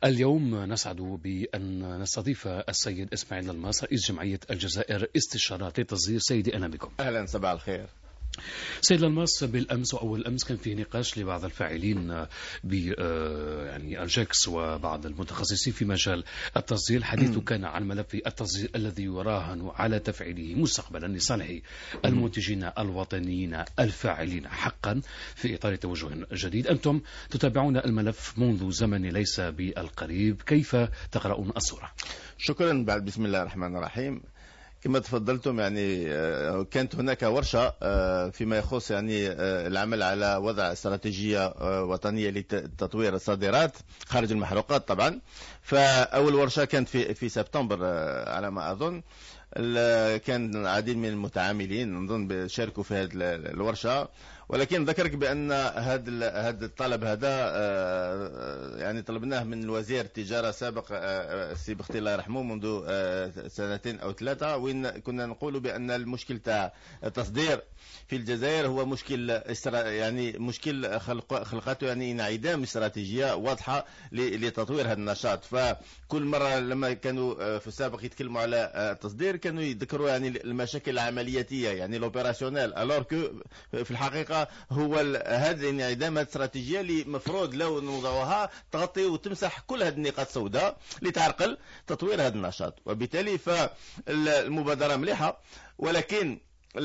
اليوم نسعد بأن نستضيف السيد إسماعيل الماس رئيس جمعية الجزائر استشارات للتصدير. سيدي أهلا بكم. أهلا، صباح الخير. سيد الماس، بالأمس وأول أمس كان فيه نقاش لبعض الفاعلين ب يعني الجاكس وبعض المتخصصين في مجال التصدير. الحديث كان عن ملف التصدير الذي يراهن على تفعيله مستقبلا لصالح المنتجين الوطنيين الفاعلين حقا في إطار توجه جديد. أنتم تتابعون الملف منذ زمن ليس بالقريب، كيف تقرؤون الصورة؟ شكرا. بعد بسم الله الرحمن الرحيم. كما تفضلتم يعني كانت هناك ورشة فيما يخص يعني العمل على وضع استراتيجية وطنية لتطوير الصادرات خارج المحروقات طبعا. فأول ورشة كانت في سبتمبر على ما أظن. كان العديد من المتعاملين نظن شاركوا في هذه الورشة، ولكن ذكرك بأن هذا الطلب هذا يعني طلبناه من الوزير التجارة السابق السي بختي الله يرحمه منذ 2 أو 3، وين كنا نقول بأن المشكل تاع التصدير في الجزائر هو مشكل يعني مشكل خلقته يعني انعدام استراتيجية واضحة لتطوير هذا النشاط. فكل مرة لما كانوا في السابق يتكلموا على التصدير كانوا يذكروا يعني المشاكل العملياتية يعني لوبيراسيونيل، الور كو في الحقيقة هو هذا الانعدام الاستراتيجية اللي مفروض لو نوضعوها تغطي وتمسح كل هذه النقاط السوداء لتعرقل تطوير هذا النشاط. وبالتالي فالمبادرة مليحة، ولكن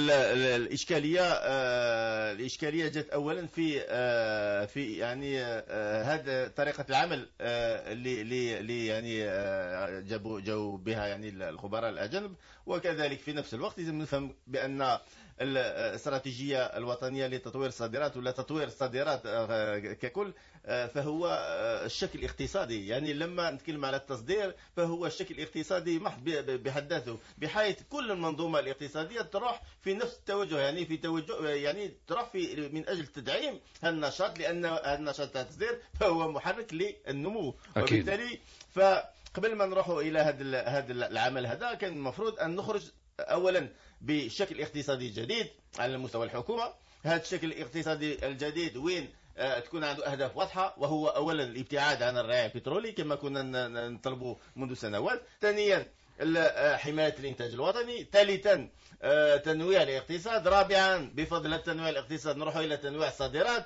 الإشكالية جت أولا في يعني هذا طريقة العمل اللي يعني جاءوا بها يعني الخبراء الأجانب. وكذلك في نفس الوقت لازم نفهم بأن الاستراتيجية الوطنية لتطوير الصادرات ولا تطوير الصادرات ككل فهو الشكل الاقتصادي. يعني لما نتكلم على التصدير فهو الشكل الاقتصادي محض بحد ذاته، بحيث كل المنظومة الاقتصادية تروح في نفس التوجه، يعني في توجه يعني تروح في من أجل تدعيم هذا النشاط، لأن هذا النشاط التصدير فهو محرك للنمو. أكيد. وبالتالي قبل ما نروحوا إلى هذا العمل هذا كان المفروض أن نخرج أولا بشكل اقتصادي جديد على مستوى الحكومة. هذا الشكل الاقتصادي الجديد وين تكون عنده أهداف واضحة، وهو أولا الابتعاد عن الرعي البترولي كما كنا نطلبه منذ سنوات. ثانيا حماية الإنتاج الوطني. ثالثا تنويع الاقتصاد. رابعا بفضل التنويع الاقتصاد نروح إلى تنويع الصادرات.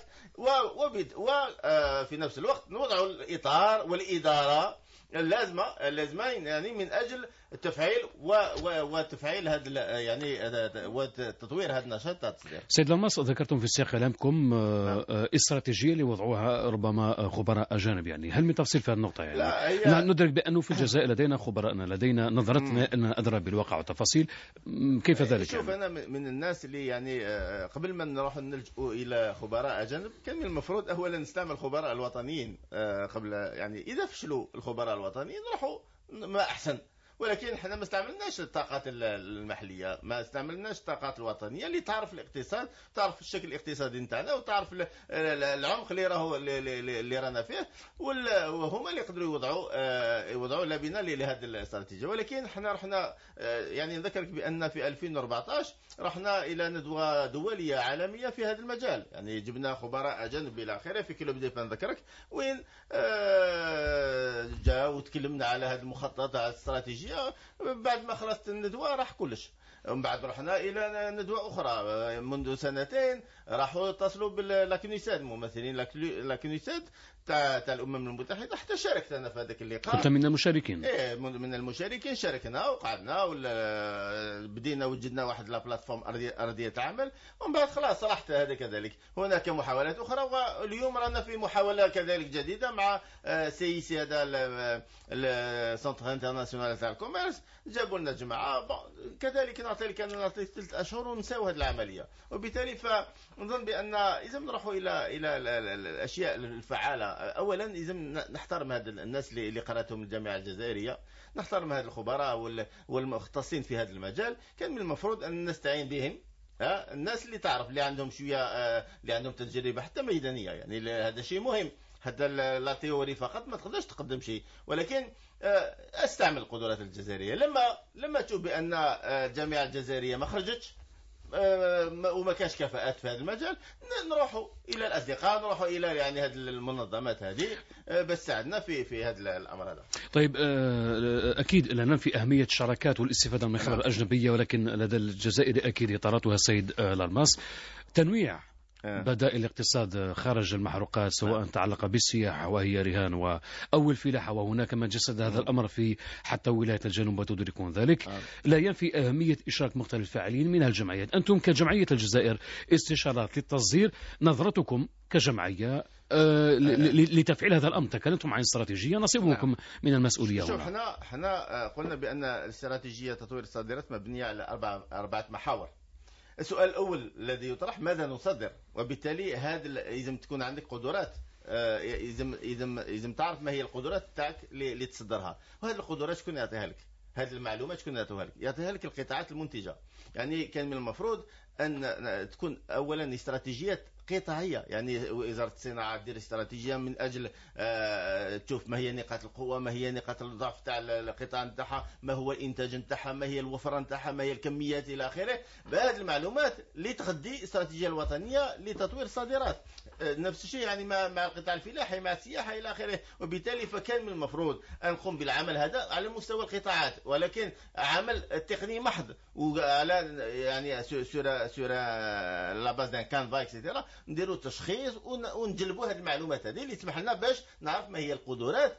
وفي نفس الوقت نوضع الإطار والإدارة اللازمة يعني من أجل التفعيل وتفعيل هذا يعني وتطوير هذا النشاط التصدير. سيد لماس، ذكرتم في سياق كلامكم استراتيجية اللي وضعوها ربما خبراء أجانب، يعني هل من تفصيل في هذه النقطة؟ يعني ندرك بأنه في الجزائر لدينا خبراءنا، لدينا نظرتنا أننا أدرى بالواقع والتفاصيل، كيف ذلك؟ شوف يعني؟ أنا من الناس اللي يعني قبل ما نروح نلجؤ إلى خبراء أجانب كان من المفروض أولا نستعمل الخبراء الوطنيين قبل، يعني إذا فشلوا الخبراء الوطنيين نروحوا ما أحسن. ولكن احنا ما استعملناش الطاقات المحليه، ما استعملناش الطاقات الوطنيه اللي تعرف الاقتصاد، تعرف الشكل الاقتصادي نتاعنا، وتعرف العمق اللي رانا فيه، وهما اللي يقدروا يوضعوا لبنه لهذه الاستراتيجيه. ولكن احنا رحنا يعني نذكرك بان في 2014 رحنا الى ندوه دوليه عالميه في هذا المجال، يعني جبنا خبراء اجانب الى اخره في كيلو بديفان نذكرك، وين جاء وتكلمنا على هذه المخططات الاستراتيجيه. بعد ما خلصت الندوة راح كلش. ومن بعد رحنا إلى ندوة أخرى منذ 2 راحوا اتصلوا باللاكنيساد، ممثلين لاكنيساد تاع الأمم المتحدة. حتى شاركت أنا في هذاك اللقاء، كنت من المشاركين. إيه، من المشاركين. شاركنا وقعدنا بدينا وجدنا واحد لا بلاتفورم أرضية عمل. ومن بعد خلاص رحت هذا كذلك. هناك محاولات أخرى، واليوم رانا في محاولة كذلك جديدة مع سي هذا السنتر انترناسيونال تاع الكوميرس. جابوا لنا جماعة كذلك نعطي 3 أشهر ونساو هذه العملية. وبالتالي فنظن بأن إذا نروحوا إلى الأشياء الفعالة، أولا إذا نحترم هذا الناس اللي قرأتهم الجامعة الجزائرية، نحترم هذا الخبراء والمختصين في هذا المجال. كان من المفروض أن نستعين بهم، الناس اللي تعرف، اللي عندهم شوية اللي عندهم تجربة حتى ميدانية. يعني هذا شيء مهم. حتى لا تيوري فقط ما تقدرش تقدم شيء، ولكن استعمل القدرات الجزائرية. لما تشوف بأن الجامعة الجزائرية ما خرجتش، وما كانش كفاءات في هذا المجال، نروحوا الى الاصدقاء، نروحوا الى يعني هذه المنظمات هذه باش تساعدنا في هذا الامر هذا. طيب اكيد لا ننفي اهميه الشراكات والاستفاده من الخبره الاجنبيه، ولكن لدى الجزائر اكيد اطاراتها السيد لالماس. تنويع بدائل الاقتصاد خارج المحروقات سواء تعلق بالسياحة وهي رهان أو الفلاحة، وهناك من جسد هذا الأمر في حتى ولاية الجنوب وتدركون ذلك، لا ينفي أهمية إشراك مختلف الفاعلين منها الجمعيات. أنتم كجمعية الجزائر استشارات للتصدير، نظرتكم كجمعية لتفعيل هذا الأمر، تكلمتم عن استراتيجية، نصيبكم من المسؤولية. شوف احنا قلنا بأن الاستراتيجية تطوير الصادرات مبنية على أربعة محاور. السؤال الأول الذي يطرح ماذا نصدر، وبالتالي هذا لازم تكون عندك قدرات، لازم تعرف ما هي القدرات تاعك اللي تصدرها، وهذه القدرات شكون يعطيها لك، هذه المعلومات شكون يعطيها لك القطاعات المنتجة. يعني كان من المفروض أن تكون أولا استراتيجيات قطاعية، يعني وزارة الصناعة دير استراتيجية من أجل تشوف ما هي نقاط القوة، ما هي نقاط الضعف تاع القطاع نتاعها، ما هو الإنتاج نتاعها، ما هي الوفرة نتاعها، ما هي الكميات إلى آخره. بهذه المعلومات لتغذي الاستراتيجية الوطنية لتطوير الصادرات. نفس الشيء يعني مع القطاع الفلاحي، مع السياحة إلى آخره. وبالتالي فكان من المفروض أن نقوم بالعمل هذا على مستوى القطاعات، ولكن عمل تقني محض، وعلى يعني سور لا باز دان كانفا اكسيتيرا، نديروا تشخيص ونجلبوا هذه المعلومات هذه اللي تسمح لنا باش نعرف ما هي القدرات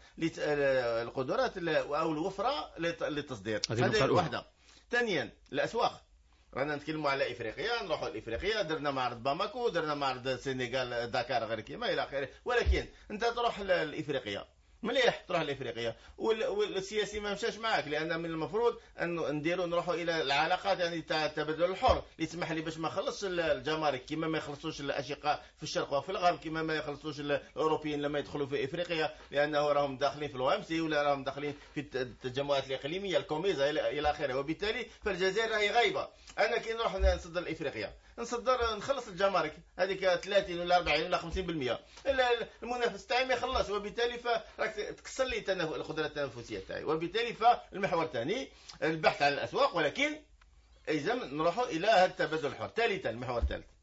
او الوفره للتصدير. هذه واحده. ثانيا الاسواق، رانا نتكلموا على افريقيا، نروحوا لافريقيا، درنا معرض باماكو، درنا معرض السنغال داكار غير كيما الى اخره. ولكن انت تروح لافريقيا، مليح تروح لافريقيا والسياسي ما مشاش معك، لان من المفروض انه نروحوا الى العلاقات يعني تاع التبادل الحر اللي تسمح لي باش ما نخلصش الجمارك كما ما يخلصوش الاشقاء في الشرق وفي الغرب، كما ما يخلصوش الاوروبيين لما يدخلوا في افريقيا، لانه راهم داخلين في الوامسي ولا راهم داخلين في التجمعات الاقليميه الكوميزا الى اخره. وبالتالي فالجزائر راهي غايبه. انا كي نروح نصدر لافريقيا نخلص الجمارك هذيك 30 ولا 40 ولا 50%، المنافس تاعي ما يخلص، وبالتالي فراك تكسر لي القدره التنافسيه تاعي. وبالتالي فالمحور الثاني البحث عن الاسواق، ولكن اذا نروحوا الى هذا التبادل الحر. ثالثا المحور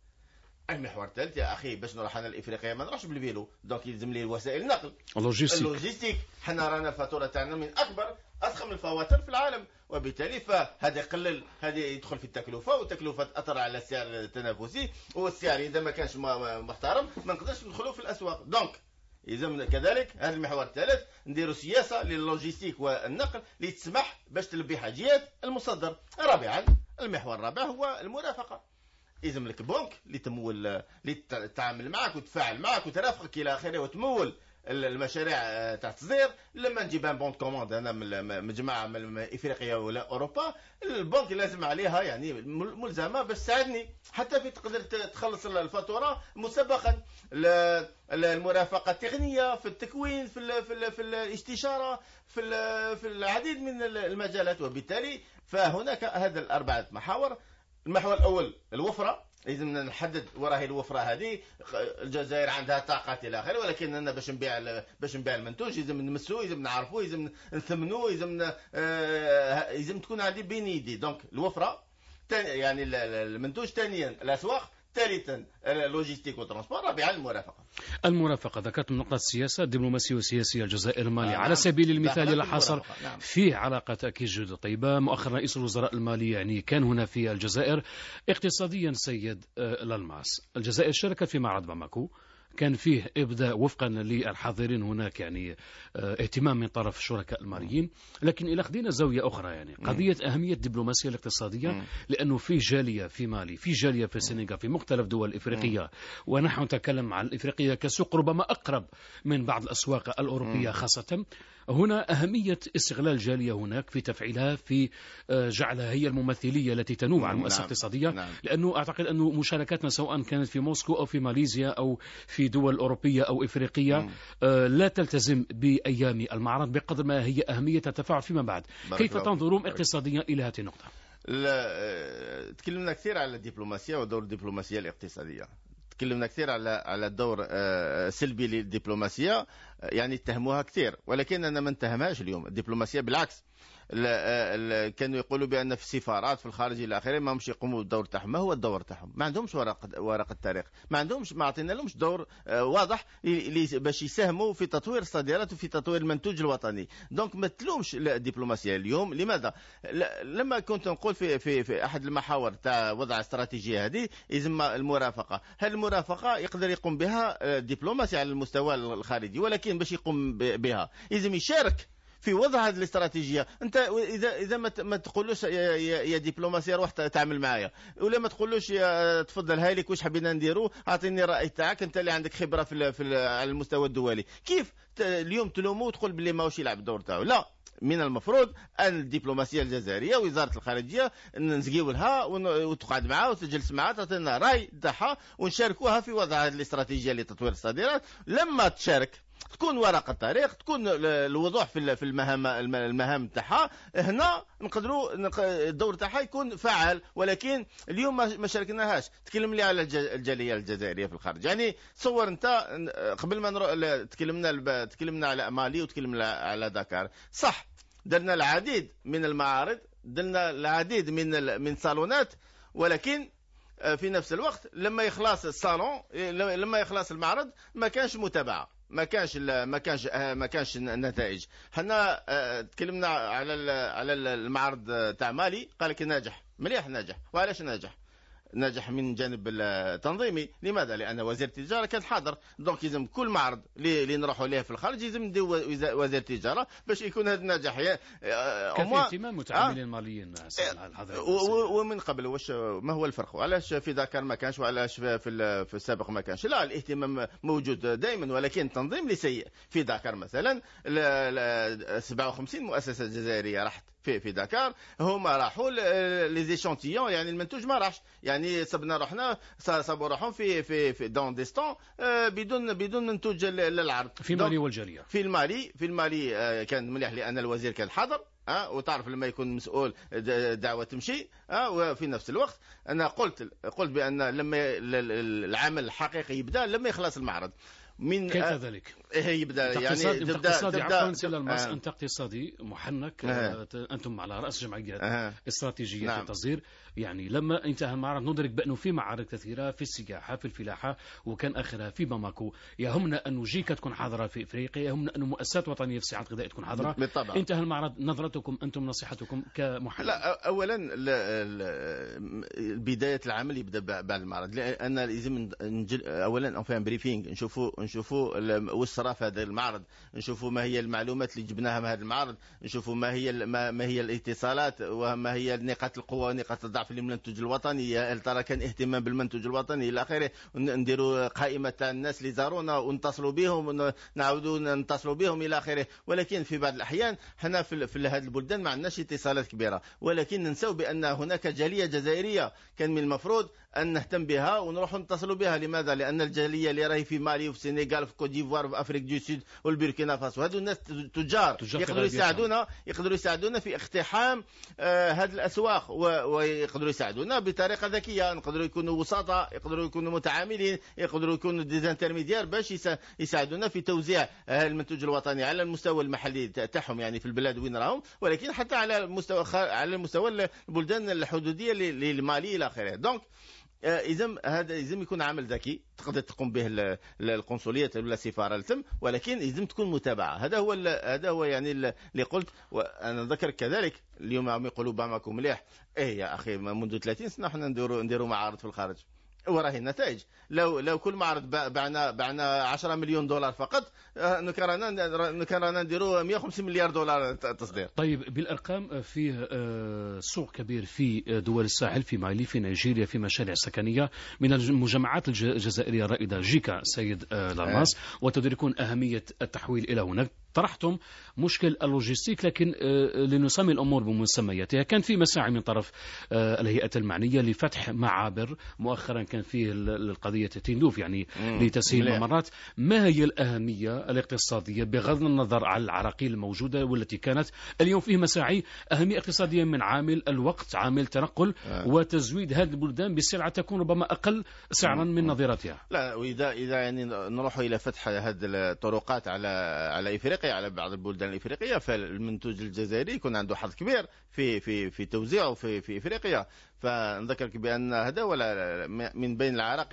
الثالث يا اخي، باش نروح انا لافريقيا ما نروحش بالفيلو، دونك يلزم لي وسائل النقل، اللوجيستيك. حنا رانا الفاتوره تاعنا من اضخم الفواتير في العالم، وبالتالي فهذا يقلل، هذا يدخل في التكلفه، والتكلفه تاثر على السعر التنافسي، والسعر اذا ما كانش محترم ما نقدرش ندخلوا في الاسواق. دونك اذا كذلك هذا المحور الثالث نديروا سياسه للوجيستيك والنقل اللي تسمح باش تلبي حاجيات المصدر. رابعا المحور الرابع هو المرافقه، يلزم لك بنك اللي تمول، اللي تتعامل معك وتفاعل معك وترافقك الى اخره وتمول المشاريع تاع التصدير. لما نجيب ان بون كوموند انا من جماعه من افريقيا ولا اوروبا، البنك لازم عليها يعني ملزمه باش تساعدني حتى في تقدر تخلص الفاتوره مسبقا. المرافقه التقنيه في التكوين، في الاستشاره، في العديد من المجالات. وبالتالي فهناك هذا الاربعه محاور. المحور الاول الوفره، لازم نحدد وراهي الوفره هذه. الجزائر عندها طاقات الى اخره، ولكن انا باش نبيع المنتوج لازم نمسوه، لازم نعرفوه، لازم نثمنوه، لازم تكون عندي بين يدي. دونك الوفره يعني المنتوج. ثانيا الاسواق. ثالثا اللوجيستيك والترانسبور. رابعا المرافقة. ذكرت من نقطة السياسة الدبلوماسية والسياسية الجزائر المالية. على سبيل المثال لا حصر فيه علاقات أكيد جدا طيبة. مؤخرا رئيس الوزراء المالي يعني كان هنا في الجزائر. اقتصاديا سيد لالماس، الجزائر شاركت في معرض باماكو، كان فيه إبداء وفقا للحاضرين هناك يعني اهتمام من طرف الشركاء الماليين. لكن إلى خدينا زاوية أخرى يعني قضية أهمية الدبلوماسية الاقتصادية، لأنه في جالية في مالي، في جالية في السنغال، في مختلف دول إفريقية، ونحن نتكلم عن إفريقيا كسوق ربما أقرب من بعض الأسواق الأوروبية خاصة. هنا أهمية استغلال الجالية هناك في تفعيلها، في جعلها هي الممثلية التي تنوب عن المؤسسة الاقتصادية. لأنه أعتقد أن مشاركاتنا سواء كانت في موسكو أو في ماليزيا أو في دول أوروبية أو إفريقية لا تلتزم بأيام المعرض بقدر ما هي أهمية التفاعل فيما بعد. كيف تنظرون اقتصاديا إلى هذه النقطة؟ تكلمنا كثير على الدبلوماسية ودور الدبلوماسية الاقتصادية، تكلمنا كثير على الدور السلبي للدبلوماسية. يعني اتهموها كثير، ولكن أنا ما نتهمهاش اليوم. الدبلوماسية بالعكس، كانوا يقولوا بأن في السفارات في الخارج إلى آخره ما همش يقوموا بالدور تاعهم. ما هو الدور تاعهم؟ ما عندهمش ورقة تاريخ، ما عطينا لهمش دور واضح باش يساهموا في تطوير الصادرات وفي تطوير المنتوج الوطني. دونك ما تلومش الدبلوماسية اليوم. لماذا؟ لما كنت نقول في أحد المحاور تاع وضع استراتيجية هذه يسمى المرافقة. هذه المرافقة يقدر يقوم بها الدبلوماسي على المستوى الخارجي، ولكن باش يقوم بها لازم يشارك في وضع هذه الاستراتيجيه. انت اذا ما تقولوش يا دبلوماسيه روح تعمل معايا، ولا ما تقولوش يا تفضل هاي لك واش حبينا نديروا، اعطيني الراي تاعك انت اللي عندك خبره على المستوى الدولي. كيف اليوم تلومه وتقول باللي ماهوش يلعب الدور تاعو؟ لا، من المفروض ان الدبلوماسيه الجزائريه وزاره الخارجيه نسقيو لها وتقعد معها وتجلس معها تعطينا راي تاعها ونشاركوها في وضع هذه الاستراتيجيه لتطوير الصادرات. لما تشارك تكون ورقه تاريخ، تكون الوضوح في المهام تاعها، هنا نقدروا الدور تاعها يكون فعال. ولكن اليوم ما شاركناهاش. تكلم لي على الجاليه الجزائريه في الخارج. يعني تصور انت قبل ما نروح تكلمنا على مالي وتكلمنا على داكار، صح، درنا العديد من المعارض، درنا العديد من صالونات، ولكن في نفس الوقت لما يخلص الصالون، لما يخلص المعرض ما كانش متابعه، ما كانش نتائج. حنا تكلمنا على المعرض تاع مالي، قال لك ناجح مليح، ناجح. وعلاش ناجح من جانب التنظيمي؟ لماذا؟ لان وزير التجاره كان حاضر. دونك لازم كل معرض اللي نروحوا ليه في الخارج لازم ندير وزير التجاره باش يكون هذا النجاح. كان في اهتمام متعاملين الماليين ومن قبل. واش ما هو الفرق؟ علاش في داكار ما كانش وعلاش في السابق ما كانش؟ لا، الاهتمام موجود دائما، ولكن التنظيم اللي سيء. في داكار مثلا 57 مؤسسه جزائريه راحت في داكار، هما راحوا لي زيشانتيون، يعني المنتوج ما راحش، يعني صابوا روحهم في دون ديستون بدون منتوج للعرض. في مالي والجاليه في المالي كان مليح لان الوزير كان حاضر. وتعرف لما يكون مسؤول دعوة تمشي. وفي نفس الوقت أنا قلت بأن لما العمل الحقيقي يبدأ لما يخلص المعرض. كيف ذلك؟ يبدا يعني انت اقتصادي محنك. انتم على راس جمعيات استراتيجيه في التصدير. يعني لما انتهى المعرض ندرك بانه في معارض كثيره في السياحه، في الفلاحه، وكان اخرها في باماكو. يهمنا انه جيكا تكون حاضره في افريقيا، يهمنا انه مؤسسات وطنيه في الصناعه الغذائيه تكون حاضره. بالطبع. انتهى المعرض، نظرتكم انتم، نصيحتكم كمحلل؟ لا، اولا بدايه العمل يبدا بعد المعرض، لان لازم اولا نفهم بريفينغ، نشوفوا واش صرا في هذا المعرض، نشوفوا ما هي المعلومات اللي جبناها من هذا المعرض، نشوفوا ما هي الاتصالات وما هي نقاط القوه ونقاط الضعف للمنتوج الوطني. هل ترى كان اهتمام بالمنتوج الوطني الى اخره؟ نديروا قائمه تاع الناس اللي زارونا ونتصلوا بهم ونعاودوا نتصلوا بهم الى اخره. ولكن في بعض الاحيان حنا في هذه البلدان ما عندناش اتصالات كبيره، ولكن ننسوا بان هناك جاليه جزائريه كان من المفروض ان نهتم بها ونروح نتصلوا بها. لماذا؟ لان الجاليه اللي راهي في مالي وفي السنغال وفي كوت ديفوار وفي افريقيا دو سود والبوركينا فاسو، هذو الناس تجار يقدروا يساعدونا في اقتحام هذه الاسواق، ويقدروا يساعدونا بطريقه ذكيه. يقدروا يكونوا وسطاء، يقدروا يكونوا متعاملين، يقدروا يكونوا ديزانترميديار باش يساعدونا في توزيع المنتوج الوطني على المستوى المحلي تاعهم، يعني في البلاد وين راهم، ولكن حتى على المستوى البلدان الحدوديه للمالي الى اخره. دونك إذا هذا لازم يكون عمل ذكي تقدر تقوم به القنصلية ولا السفارة التم، ولكن لازم تكون متابعة. هذا هو يعني اللي قلت. وأنا ذكر كذلك اليوم عم يقولوا باماكو مليح. يا أخي منذ 30 سنة احنا نديروا معارض في الخارج وراهي النتائج. لو كل معرض بعنا 10 مليون دولار فقط، نكرنا نديروا 150 مليار دولار تصدير. طيب، بالارقام فيه سوق كبير في دول الساحل، في مالي، في نيجيريا، في مشاريع سكنيه من الجماعات الجزائريه الرائده جيكا سيد لارماس، وتدركون اهميه التحويل الى هناك. طرحتم مشكل اللوجستيك، لكن لنسمي الأمور بمسمياتها. كان في مساعي من طرف الهيئة المعنية لفتح معابر، مؤخرا كان فيه القضية تندوف يعني لتسهيل الممرات. ما هي الأهمية الاقتصادية بغض النظر عن العراقيل الموجودة والتي كانت اليوم فيه مساعي؟ أهمية اقتصادية من عامل الوقت، عامل تنقل وتزويد هذه البلدان بسلعة تكون ربما أقل سعرا من نظيرتها. لا، وإذا يعني نروح إلى فتح هذه الطرقات على إفريقيا، على بعض البلدان الإفريقية، فالمنتوج الجزائري يكون عنده حظ كبير في توزيعه في إفريقيا. فنذكرك بأن هذا ولا من بين العراق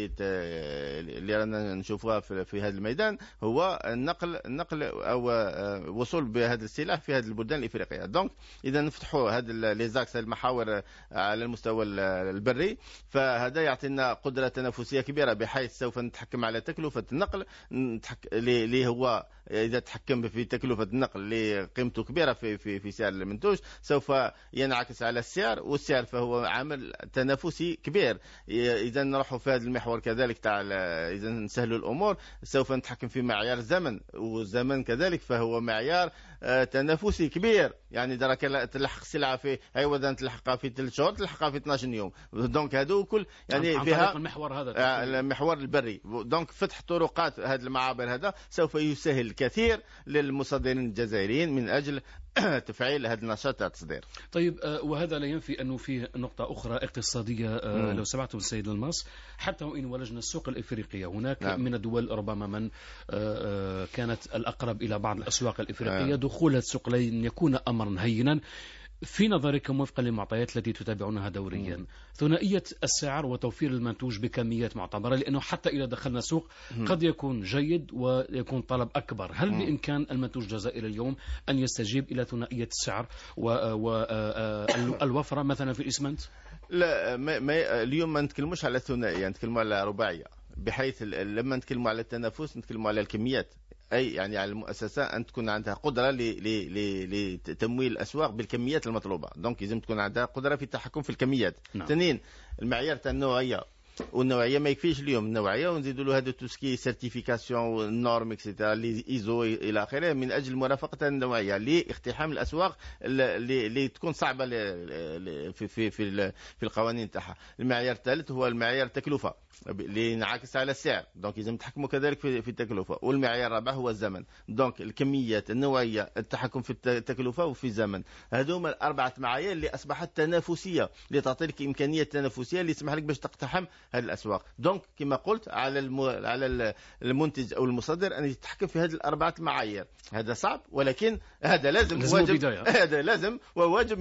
اللي رانا نشوفها في هذا الميدان هو النقل أو وصول بهذا السلاح في هذه البلدان الإفريقية. دونك إذا نفتحوا هذا ليزاكس، المحاور على المستوى البري، فهذا يعطينا قدرة تنافسية كبيرة، بحيث سوف نتحكم على تكلفة النقل، اللي هو إذا تحكم في تكلفة النقل اللي قيمته كبيرة في سعر المنتوج سوف ينعكس على السعر، والسعر فهو عامل تنافسي كبير. إذا نروح في هذا المحور كذلك تاع إذا نسهلوا الأمور سوف نتحكم في معيار الزمن، والزمن كذلك فهو معيار تنافسي كبير. يعني درك تلحق السلعة في عوض أن تلحقها في 3 شهور تلحقها في 12 يوم. دونك هذو كل يعني فيها المحور هذا المحور البري. دونك فتح طرقات هذه المعابر هذا سوف يسهل الكثير للمصدرين الجزائريين من أجل تفعيل هذا النشاط تاع التصدير. طيب، وهذا لا ينفي أنه فيه نقطة أخرى اقتصادية لو سمعتم السيد الماس. حتى وإن ولجنا السوق الإفريقية هناك من الدول ربما من كانت الأقرب إلى بعض الأسواق الإفريقية، دخول السوق لن يكون أمرا هينا في نظركم وفقا للمعطيات التي تتابعونها دوريا. ثنائية السعر وتوفير المنتوج بكميات معتبرة، لأنه حتى إذا دخلنا سوق قد يكون جيد ويكون طلب أكبر. هل بإمكان المنتوج الجزائري اليوم أن يستجيب إلى ثنائية السعر والوفرة مثلا في الإسمنت؟ لا، اليوم ما نتكلموش على ثنائية، نتكلموا على رباعية، بحيث لما نتكلموا على التنافس نتكلموا على الكميات، أي يعني على المؤسسة أن تكون عندها قدرة لتمويل الأسواق بالكميات المطلوبة. دونك لازم تكون عندها قدرة في التحكم في الكميات. ثانيا المعيار تاع النوعية، والنوعيه ما يكفيش اليوم النوعيه، ونزيدوا له هذا توسكي سيرتيفيكاسيون النورم اكسيتيرا اللي ايزو الى اخره، من اجل مرافقه النوعيه لاقتحام الاسواق اللي تكون صعبه في القوانين تاعها. المعيار الثالث هو المعيار التكلفه اللي ينعكس على السعر، دونك لازم تحكموا كذلك في التكلفه. والمعيار الرابع هو الزمن، دونك الكميات، النوعيه، التحكم في التكلفه وفي الزمن. هذوما الاربعه معايير اللي اصبحت تنافسيه، اللي تعطي لك امكانيه تنافسيه اللي يسمح لك باش تقتحم هذه الاسواق. دونك كما قلت على المنتج او المصدر ان يتحكم في هذه الاربعه معايير. هذا صعب، ولكن هذا لازم واجب هذا لازم وواجب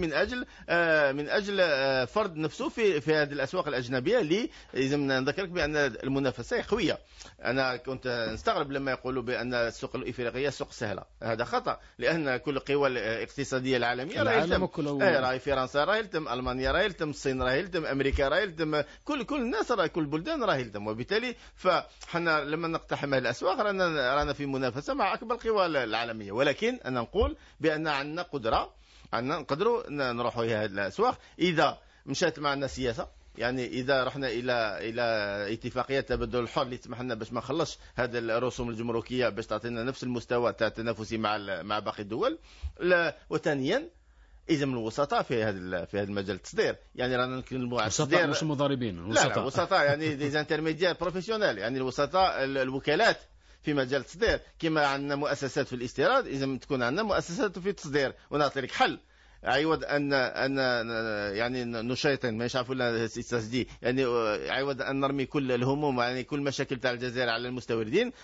من اجل فرض نفسه في هذه الاسواق الاجنبيه اللي لازم نذكرك بان المنافسه قويه. انا كنت نستغرب لما يقولوا بان السوق الافريقيه سوق سهله، هذا خطا، لان كل القوى الاقتصاديه العالميه راهي فرنسا راهي يلتم، المانيا راهي يلتم، الصين راهي يلتم، امريكا راهي يلتم، كل الناس كل البلدان راهي يلتم. وبالتالي فحنا لما نقتحم هذه الاسواق رانا في منافسه مع اكبر القوى العالميه. ولكن انا نقول بان عندنا قدره، نقدروا نروحوا هذه الاسواق اذا مشات معنا سياسه. يعني اذا رحنا الى اتفاقيه تبادل الحر اللي تسمح لنا باش ما نخلصش هذه الرسوم الجمركيه باش تعطينا نفس المستوى تاع التنافسي مع باقي الدول. وثانيا إذا من الوسطاء في هذا المجال التصدير، يعني رانا نتكلموا على التصدير مش المضاربين، الوسطاء يعني دي انترميديير بروفيسيونيل، يعني الوسطاء الوكالات في مجال التصدير. كما عندنا مؤسسات في الاستيراد لازم تكون عندنا مؤسسات في التصدير، ونعطي لك حل عوض ان يعني نشيطن ما يعرفوا لنا دي، يعني عوض ان نرمي كل الهموم، يعني كل مشاكل تاع الجزائر على المستوردين.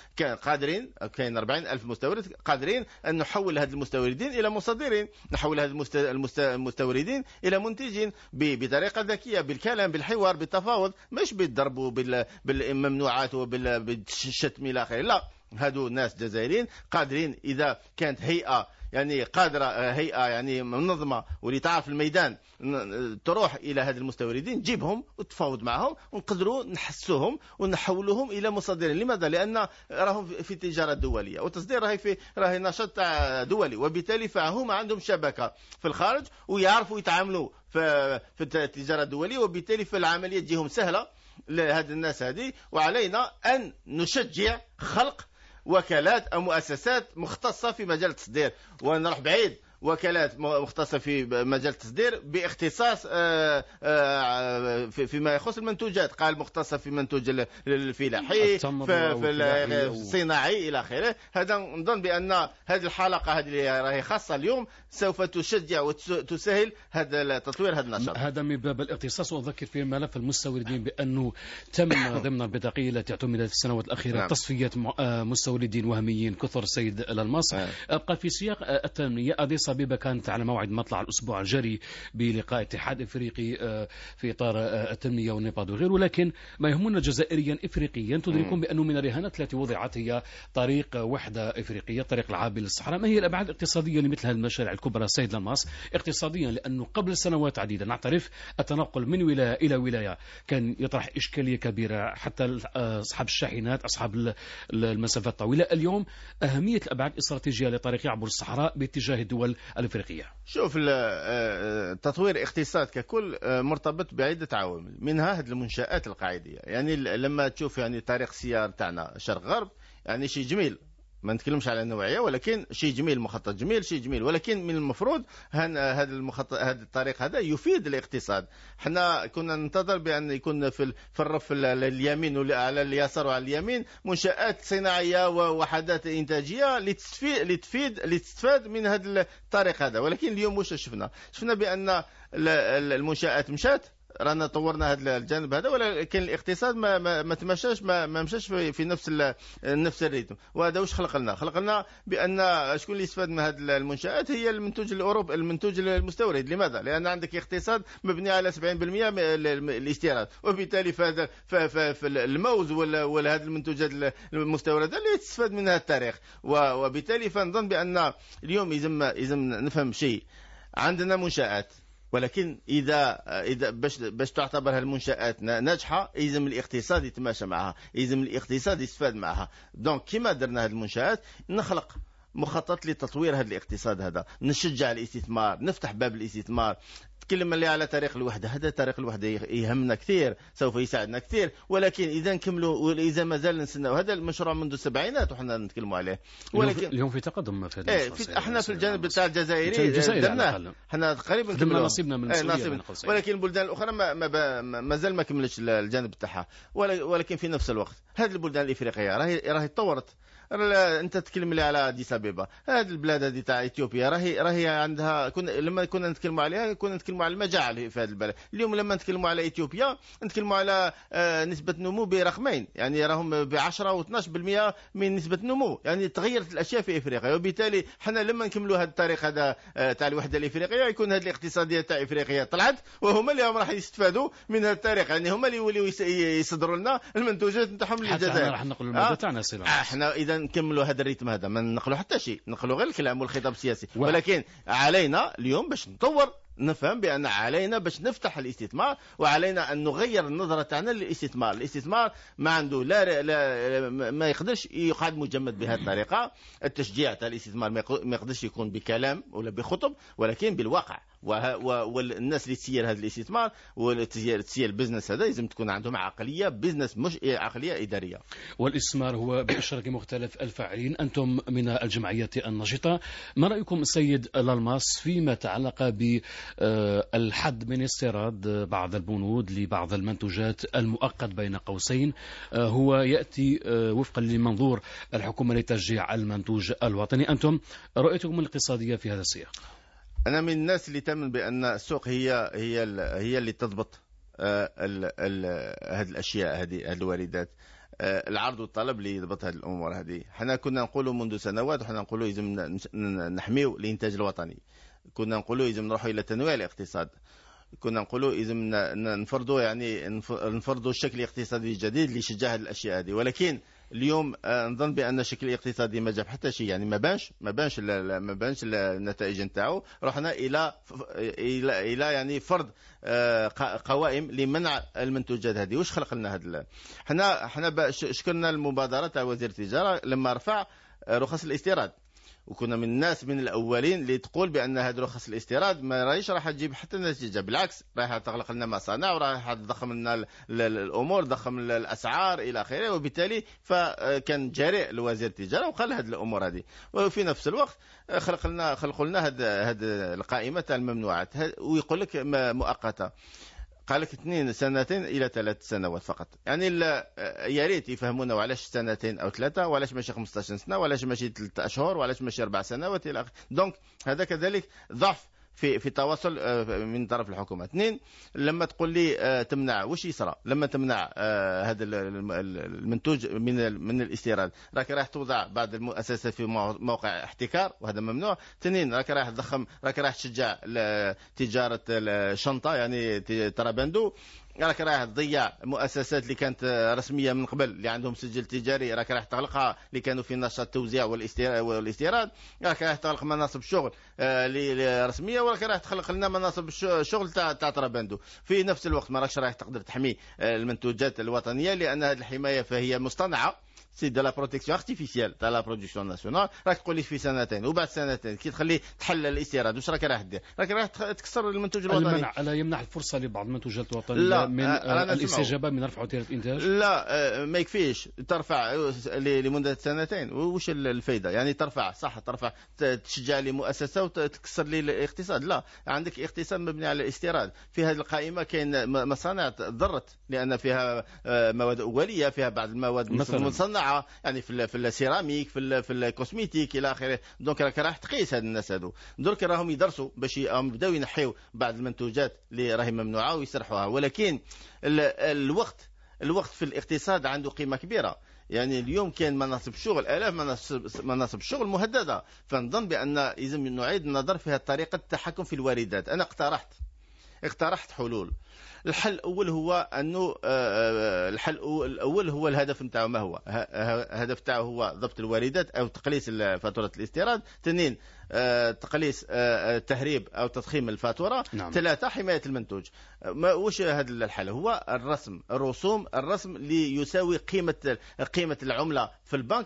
كاين 40,000 مستورد قادرين ان نحول هذه المستوردين الى مصدرين، نحول هذه المستوردين الى منتجين بطريقه ذكيه، بالكلام، بالحوار، بالتفاوض، مش بالضرب وبالممنوعات وبالشتم الى اخره. لا، هادو ناس جزائريين قادرين. اذا كانت هيئه يعني قادرة، هيئة يعني منظمة واللي تعرف الميدان، تروح إلى هذه المستوردين، جيبهم وتفاوض معهم، ونقدروا نحسوهم ونحولوهم إلى مصدرين. لماذا؟ لأن راهم في التجارة الدولية، والتصدير راهي نشاط دولي، وبالتالي فهم عندهم شبكة في الخارج ويعرفوا يتعاملوا في التجارة الدولية، وبالتالي في العملية تجيهم سهلة لهذه الناس هذه. وعلينا أن نشجع خلق وكالات أو مؤسسات مختصة في مجال التصدير، ونروح بعيد، وكالات مختصة في مجال التصدير باختصاص فيما يخص المنتوجات، قال مختصة في منتوج الفلاحي، في الصناعي إلى آخره. هذا نظن بأن هذه الحلقة هذه اللي راهي خاصة اليوم سوف تشجع وتسهل هذا تطوير هذا النشاط. هذا من باب الاختصاص. وأذكر في ملف المستوردين بأنه تم ضمن البطاقية التي اعتمدت في السنوات الأخيرة تصفية مستوردين وهميين كثر سيد الألماس. أبقى في سياق التنمية. أديس أبيبا كانت على موعد مطلع الأسبوع الجاري بلقاء اتحاد إفريقي في إطار التنمية والنقاط وغيره، ولكن ما يهمنا جزائريا إفريقيا تدركون بأنه من الرهانات التي وضعت هي طريق وحدة إفريقية، طريق العابر للصحراء. ما هي الأبعاد الاقتصادية لمثل هذه المشاريع الكبرى سيد الألماس؟ اقتصاديا لأنه قبل سنوات عديدة نعترف التنقل من ولاية إلى ولاية كان يطرح إشكالية كبيرة، حتى أصحاب الشاحنات، أصحاب المسافات الطويلة. اليوم أهمية الأبعاد الاستراتيجية لطريق عبر الصحراء باتجاه الدول الأفريقية. شوف، تطوير الاقتصاد ككل مرتبط بعدة عوامل، منها هذه المنشآت القاعدية. يعني لما تشوف يعني طريق السيار تاعنا شرق غرب، يعني شيء جميل، ما نتكلمش على النوعيه، ولكن شيء جميل، مخطط جميل، شيء جميل، ولكن من المفروض هذا المخطط، هذا الطريق هذا يفيد الاقتصاد. حنا كنا ننتظر بان يكون في الرف اليمين ولا على اليسار وعلى اليمين منشآت صناعيه ووحدات انتاجيه لتستفاد من هذا الطريق هذا، ولكن اليوم واش شفنا بان المنشآت مشات، رانا طورنا هذا الجانب هذا، ولكن الاقتصاد ما تمشاش، ما مشاش في نفس الريتم. وهذا واش خلق لنا بان شكون اللي يستفاد من هذه المنشآت؟ هي المنتوج الاوروبي، المنتوج المستورد. لماذا؟ لان عندك اقتصاد مبني على 70% الاستيراد، وبالتالي في الموز ولا هذه المنتوجات المستورده اللي يستفاد منها التاريخ. وبالتالي فنظن بان اليوم لازم نفهم شيء، عندنا منشآت، ولكن إذا باش تعتبر هالمنشآت ناجحة يلزم الاقتصاد يتماشى معها، يلزم الاقتصاد يستفاد معها. دونك كما درنا هذه المنشآت نخلق مخطط لتطوير هذا الاقتصاد هذا، نشجع الاستثمار، نفتح باب الاستثمار. تكلم اللي على طريق الوحدة، هذا طريق الوحدة يهمنا كثير، سوف يساعدنا كثير، ولكن إذا نكملوا وإذا ما زال نستناو هذا المشروع منذ السبعينات وحنا نتكلموا عليه، ولكن اليوم في تقدم في هذا احنا في الجانب تاع الجزائري درناه، احنا تقريبا خدمنا نصيبنا من المسؤولية، ولكن البلدان الأخرى ما زال ما كملتش الجانب تاعها. ولكن في نفس الوقت هذه البلدان الإفريقية راهي تطورت. انت تتكلم لي على اديس ابيبا، هذه البلاد هذه تاع اثيوبيا راهي عندها، لما كنا نتكلموا عليها كنا نتكلموا على المجاعه في هذه البلد. اليوم لما نتكلموا على اثيوبيا نتكلموا على نسبه نمو برقمين، يعني راهم ب 10 و12% من نسبه نمو، يعني تغيرت الاشياء في افريقيا. وبالتالي حنا لما نكملوا هذا الطريق هذا تاع الوحده الافريقيه يكون هذه الاقتصاديه تاع افريقيا طلعت، وهما اللي راح يستفادوا من هذا الطريق، يعني هما اللي يوليو يصدروا لنا المنتوجات نتاعهم للجزائر. راح نقولوا الموضوع تاعنا احنا اذا نكملوا هذا الريتم هذا ما نقلوا حتى شيء، نقلوا غير الكلام والخطاب السياسي، ولكن علينا اليوم باش نطور نفهم بأن علينا باش نفتح الاستثمار، وعلينا أن نغير النظرة تاعنا للاستثمار. الاستثمار ما عنده لا ما يقدرش يقعد مجمد بهذه الطريقة. التشجيع تاع الاستثمار ما يقدرش يكون بكلام ولا بخطب، ولكن بالواقع. والناس اللي تسير هذا الاستثمار وتسير البزنس هذا لازم تكون عندهم عقلية بزنس مش عقلية إدارية. والاستثمار هو بإشراك مختلف الفاعلين، أنتم من الجمعيات النشطة. ما رأيكم السيد الألماس فيما يتعلق بالحد من استيراد بعض البنود لبعض المنتوجات المؤقت بين قوسين؟ هو يأتي وفقا لمنظور الحكومة لتشجيع المنتوج الوطني. أنتم رؤيتكم الاقتصادية في هذا السياق؟ أنا من الناس اللي تؤمن بأن السوق هي اللي تضبط هذه الأشياء، هذه الواردات، العرض والطلب اللي يضبط هذه الأمور هذه. حنا كنا نقولوا منذ سنوات، وحنا نقولوا لازم نحميو الإنتاج الوطني، كنا نقولوا لازم نروحوا إلى تنويع الاقتصاد، كنا نقولوا لازم نفرضوا الشكل الاقتصادي الجديد اللي يشجع هذه الأشياء هذه. ولكن اليوم نظن بأن الشكل الاقتصادي ما جاب حتى شيء، يعني ما بانش النتائج نتاعو. رحنا إلى يعني فرض قوائم لمنع المنتوجات هذه. واش خلق لنا هذا؟ حنا شكرنا المبادرة تاع وزير التجارة لما رفع رخص الاستيراد، وكنا من الناس من الاولين اللي تقول بان هذه رخص الاستيراد ما راهيش راح تجيب حتى نتيجه، بالعكس راح تغلق لنا مصانع وراح تضخم لنا الامور، ضخم الاسعار الى اخره. وبالتالي فكان جريء الوزير التجاره وقال هذه الامور هذه. وفي نفس الوقت خلقوا لنا هذه القائمه تاع الممنوعات، ويقول لك مؤقته. قال لك 2 سنتين الى 3 سنوات فقط. يعني يا ريت يفهمونا وعلاش 2 أو 3، وعلاش ماشي 15 سنه، وعلاش ماشي 3 اشهر، وعلاش ماشي 4 سنوات الى اخره. دونك هذا كذلك ضعف في التواصل من طرف الحكومه. 2، لما تقول لي تمنع، واش يصرى لما تمنع هذا المنتوج من الاستيراد؟ راك راح توضع بعض المؤسسات في موقع احتكار وهذا ممنوع. 2، راك راح تضخم، راك راح تشجع تجاره الشنطه يعني ترابندو، راك راح تضيع مؤسسات اللي كانت رسميه من قبل اللي عندهم سجل تجاري، راك راح تغلقها اللي كانوا في نشاط التوزيع والاستيراد، راك راح تغلق مناصب شغل رسميه، وراك راح تخلق لنا مناصب شغل تاع ترابندو. في نفس الوقت ما راكش راح تقدر تحمي المنتوجات الوطنيه، لان هذه الحمايه فهي مصطنعه، سي دو لا بروتيكسيون ارتيفيسيال تاع لا برودكسيون ناسيونال. راك تقول لي في 2 وبعد 2 كي تخلي تحلل الاستيراد، واش راك راح دير؟ راك راح تكسر المنتوج الوطني. المنع الا يمنح الفرصه لبعض المنتوجات الوطنيه من الاستجابه من رفع وتيره الانتاج؟ لا، ما يكفيش ترفع لمده 2. واش الفائده؟ يعني ترفع صح، ترفع تشجع لي مؤسسه وتكسر لي الاقتصاد؟ لا، عندك اقتصاد مبني على الاستيراد. في هذه القائمه كاين مصانع ضرت لان فيها مواد اوليه، فيها بعض المواد مصنعه يعني في السيراميك، في الكوسميتيك الى اخره. دونك راح تقيس هاد الناس هادو، درك راهم يدرسوا باش يبداو ينحيوا بعض المنتوجات اللي راهي ممنوعه ويسرحوها. ولكن الوقت في الاقتصاد عنده قيمه كبيره. يعني اليوم كان مناصب شغل، آلاف مناصب شغل مهدده. فنظن بان لازم نعيد النظر في طريقه التحكم في الواردات. انا اقترحت حلول. الحل الأول هو أنه الهدف نتاعو ما هو؟ الهدف نتاعو هو ضبط الواردات أو تقليص فاتورة الاستيراد. 2، تقليص تهريب أو تضخيم الفاتورة. نعم. 3، حماية المنتوج. وش هذا الحل؟ هو الرسم اللي يساوي قيمة العملة في البنك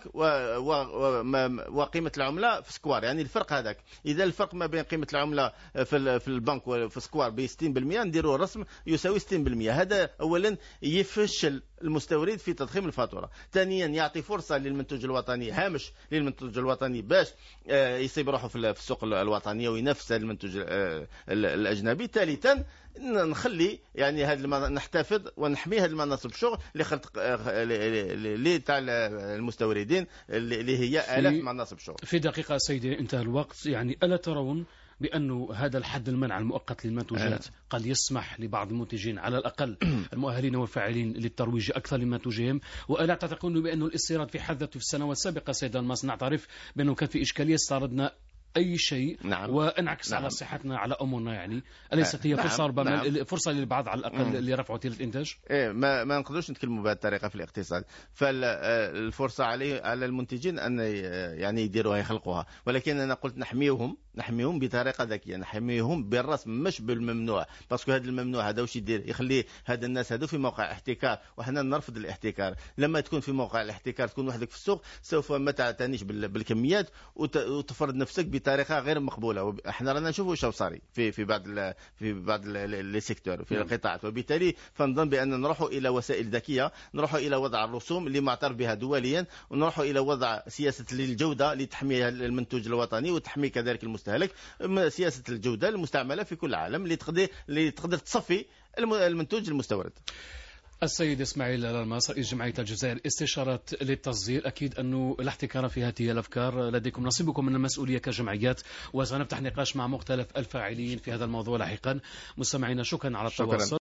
وقيمة العملة في سكوار. يعني الفرق هذاك، إذا الفرق ما بين قيمة العملة في البنك وفي سكوار ب 60%، نديروا الرسم يساوي 60%. هذا أولا يفشل المستورد في تضخيم الفاتورة. ثانيا، يعطي فرصة للمنتوج الوطني، هامش للمنتوج الوطني باش يصيب روحه في السوق الوطنية وينافس المنتوج الأجنبي. ثالثا، نخلي يعني نحتفظ ونحمي هذه المناصب الشغل اللي تاع المستوردين اللي هي آلاف مناصب شغل. في دقيقة سيدي انتهى الوقت. يعني ألا ترون بأن هذا الحد المنع المؤقت للمنتوجات قد يسمح لبعض المنتجين على الأقل المؤهلين والفاعلين للترويج أكثر لمنتوجهم؟ وألا تعتقدون بأن الاستيراد في حد ذاته في السنوات السابقة سيد الماس نعترف بأنه كان في إشكالية، استردنا أي شيء نعم. وانعكس على صحتنا على أمورنا؟ يعني أليست هي فرصة ربما فرصة للبعض على الأقل لرفع وتيرة الإنتاج؟ ما نقدرش نتكلموا بهذه الطريقة في الاقتصاد. فالفرصة على المنتجين أن يعني يديروها يخلقوها. ولكن أنا قلت نحميهم بطريقة ذكية، نحميهم بالرسم مش بالممنوع. باسكو هذا الممنوع هذا واش يدير؟ يخلي هذا الناس هذو في موقع احتكار، وحنا نرفض الاحتكار. لما تكون في موقع الاحتكار تكون وحدك في السوق، سوف ما تعتنيش بالكميات وتفرض نفسك بطريقه غير مقبوله. احنا رانا نشوفوا واش صار في بعض لي سيكتور في القطاعات. وبالتالي فنظن بان نروحوا الى وسائل ذكيه، نروحوا الى وضع الرسوم اللي معترف بها دوليا، ونروحوا الى وضع سياسه للجوده لتحمي المنتوج الوطني وتحمي كذلك المستهلك. سياسه الجوده المستعمله في كل العالم اللي تقدر تصفي المنتوج المستورد. السيد إسماعيل الماس رئيس جمعية الجزائر استشارات للتصدير، أكيد أنه الاحتكار في هذه الأفكار لديكم نصيبكم من المسؤولية كجمعيات، وسنفتح نقاش مع مختلف الفاعلين في هذا الموضوع لاحقا. مستمعينا شكرا على التواصل.